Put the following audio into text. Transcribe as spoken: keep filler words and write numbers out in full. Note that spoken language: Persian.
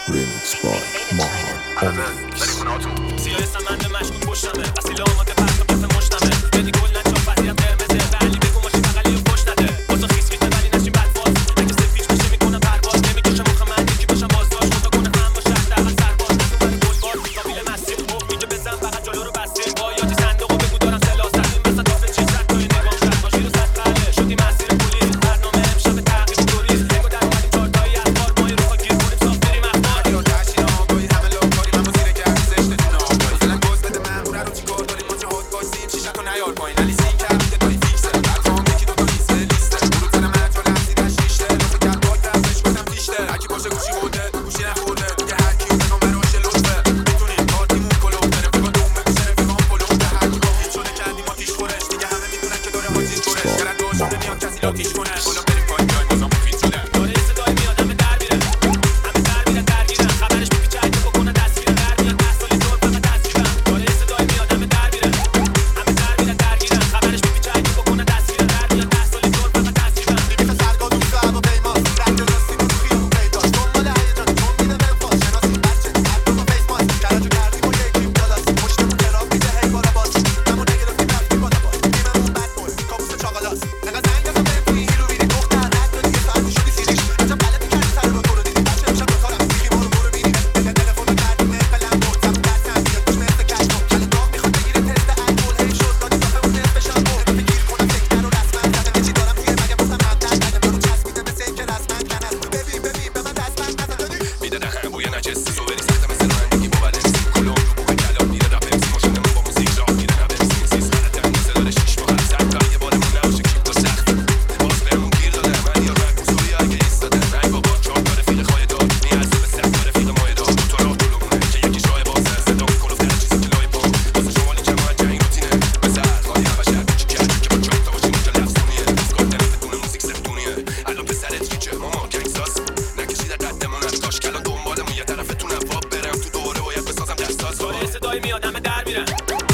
Remix by Mahan Onyx. سیاه سمند مشکوک پشتمه اصیل آماده پرت و کف مشتمه بدی کلن چاپ وضعیت قرمزه ولی بگو ماشی بغلی و پشت نده بازا خیس خیته ولی نشیم بدفاز اگه سفیج بشه میکنم پرواز نمیکشه مخ من یکی باشم بازداشت خدا کنه هم باشه حداقل سرباز نفر گلباز قابل مسیر خوب میگه بزن فقط جلو رو بسته با یادی صندوقو بگو دارم سلاح زدیم وسط آفه چیز رد توی نگام شد باشی رو صد قله شدی مسیر پلیس برنامه امشب تعقیب توریست نگو در اومدیم چارتایی از بار مای رو گیر کنیم صاف بریم اخبار یا تشین آقایی همه لاکاری من مزیر کرد زشت تو ناکاری فعلا گز بده مهمونه رو چیکار داریم ما چه هات باشیم شیشه تو نیار پایین علی سین کرد میده داری فیکسه برخوام یکی دوتا لیسته لیسته برو تن من تو لحظیدش ریشته لطفه کرد باک دستش گفتم پیشته هرکی باشه گوشی خورده گوشی نخورده دیگه هرکی بگم براش لطفه میتونیم پارتیمون کلو داره فکر دوم بگوشه رفیقام پلو به هرکی با هیچ شده کردیم آتیش خورش دیگه همه میدونن که داره حاجیش خورش گرد داشت نمیاد کسی لاتیش کنه بالا بریم پایین جای بازم مفید شده داره یه صدای میاد همه در میره همه در میرن درگیرن خبرش میپیچه اگه بکنه دستگیره در میاد ده سالی زور فقط دستگیرن داره یه صدای میاد همه در میره همه در میرن درگیرن خبرش میپیچه اگه بکنه دستگیره در میاد ده سالی زور فقط دستگیرن دیگه سرگاه دوست هوا پیما رنگ راستی تو خیابون پیداش دنبال هیجان چون میده منفاز شناسی بچه سرگاه فیس ماست کرجو کردیم و یکیم جلاس پشتمون جراب میده هی بالا باش همون نگرفتیم رفتیم بالا باش تیممون بد بول کابوس چاقالاس نگاه زنگ بزن بهم توی هیرو بیری دختر رد دادی یه ساعت شدی سیریش عجب غلطی کردی سر رو تو رو دیدی بچه امشب دو کارم سیخی برو برو بینی دل تلفن رو کردیم قلم برد زبون دست نمیاد توش مثل کشت کن کل داغ میخواد بگیره تست الکل هی شد دادی صافه اون نصف شب برد بگیر کنم سکتر رو رسما زدم یه چی دارم توی مگه باسم منتر نگم یارو چسبیده مثل این که رسما کنست ببین ببین به من دست بند نزن دادی میده هم بوی نجسی سو بری سخت مثل رانندگی با بلنسی کلون رو بوی کلام میره رپ امسی ماشینمون با موزیک راه میره رپ امسی سیز غلطه مثل داره شیش ماه هر سر کار یه بارمون نباشه کیپ و سخت باز بهمون گیر داده من یا رنگ بزرگی اگه ایستاده رنگ بابا چهار تا رفیق خواهی داد میارزه به سخت و رفیق ماه داد دو تا راه جلومونه که یکیش راه بازه صدا میکنه در چیزی که لای پا واسه شمالی که ما جنگ روتینه مثل خواهی همه شهر کوچی کرد که با چهار تا باشیم اونجا لفظونیه افکار دلم بدون موزیک سفتونیه الان پسرت گیچه ماما گنگستاس نکشید قدمون از کاش کلان دنبالمون یه طرفتون واب برم تو دوره باید بسازم دستاز صدای میاد همه در میرن